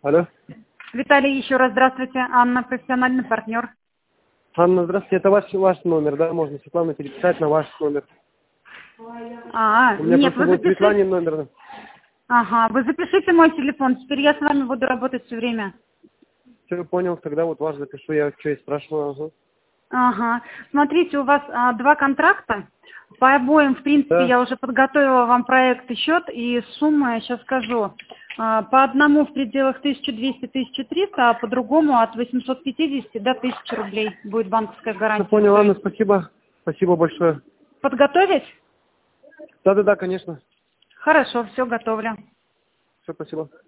Алло. Виталий, еще раз здравствуйте. Анна, профессиональный партнер. Анна, здравствуйте. Это ваш номер, да? Можно Светлану переписать на ваш номер. У меня Нет, просто вы будет запишите. Светланин номер. Ага, вы запишите мой телефон. Теперь я с вами буду работать все время. Все, понял. Тогда вот ваш запишу. Я что и спрашиваю. Ага. Ага. Смотрите, у вас 2 контракта. По обоим, в принципе, Да. я уже подготовила вам проект и счет, и сумма, я сейчас скажу, по одному в пределах 1200-1300, а по другому от 850 до 1000 рублей будет банковская Все, гарантия. понял, Анна, спасибо. Спасибо большое. Подготовить? Да, конечно. Хорошо, все готовлю. Все, спасибо.